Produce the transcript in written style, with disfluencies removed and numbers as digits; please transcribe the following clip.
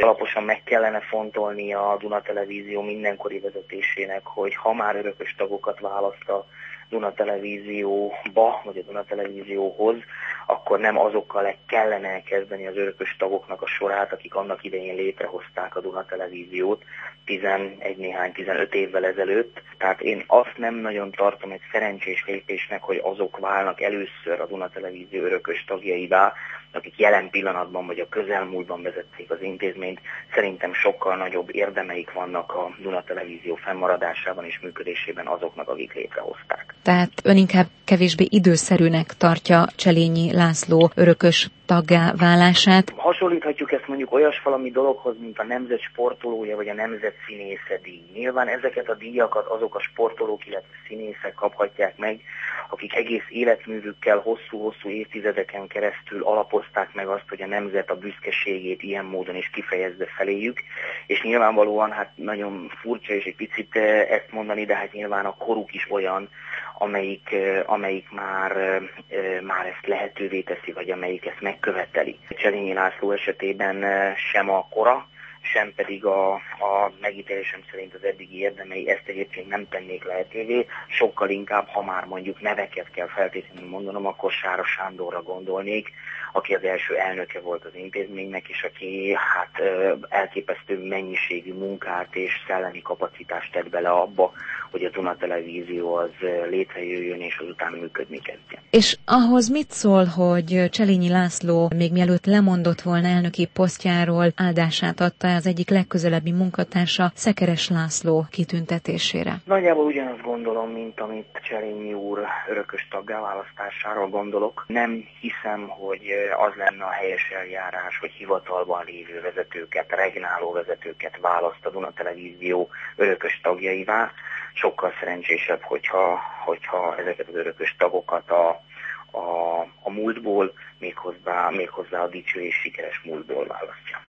Alaposan meg kellene fontolni a Duna Televízió mindenkori vezetésének, hogy ha már örökös tagokat választ a Duna Televízióba, vagy a Duna Televízióhoz, akkor nem azokkal kellene elkezdeni az örökös tagoknak a sorát, akik annak idején létrehozták a Duna Televíziót 15 évvel ezelőtt. Tehát én azt nem nagyon tartom egy szerencsés lépésnek, hogy azok válnak először a Duna Televízió örökös tagjaivá, akik jelen pillanatban vagy a közelmúltban vezették az intézményt. Szerintem sokkal nagyobb érdemeik vannak a Duna Televízió fennmaradásában és működésében azoknak, akik létrehozták. Tehát ön inkább kevésbé időszerűnek tartja Cselényi László örökös taggá válását. Hasonlíthatjuk ezt mondjuk olyas valami dologhoz, mint a nemzet sportolója vagy a nemzet színésze díj. Nyilván ezeket a díjakat azok a sportolók, illetve színészek kaphatják meg, akik egész életművükkel hosszú-hosszú évtizedeken keresztül alapozták meg azt, hogy a nemzet a büszkeségét ilyen módon is kifejezze feléjük, és nyilvánvalóan hát nagyon furcsa és egy picit ezt mondani, de hát nyilván a koruk is olyan, amelyik már ezt lehetővé teszi, vagy amelyik ezt megköveteli. Cselényi László esetében sem a kora, sem pedig a megítélésem szerint az eddigi érdemei ezt egyébként nem tennék lehetővé, sokkal inkább, ha már mondjuk neveket kell feltétlenül mondanom, akkor Sára Sándorra gondolnék, aki az első elnöke volt az intézménynek, és aki hát elképesztő mennyiségű munkát és szellemi kapacitást tett bele abba, hogy a Duna Televízió az létrejöjjön és azután működni kezdjen. És ahhoz mit szól, hogy Cselényi László még mielőtt lemondott volna elnöki posztjáról, áldását adta az egyik legközelebbi munkatársa Szekeres László kitüntetésére? Nagyjából ugyanazt gondolom, mint amit Cselényi úr örökös taggá választásáról gondolok. Nem hiszem, hogy az lenne a helyes eljárás, hogy hivatalban lévő vezetőket, regnáló vezetőket választ a Duna Televízió örökös tagjaivá. Sokkal szerencsésebb, hogyha ezeket az örökös tagokat a múltból, méghozzá a dicső és sikeres múltból választja.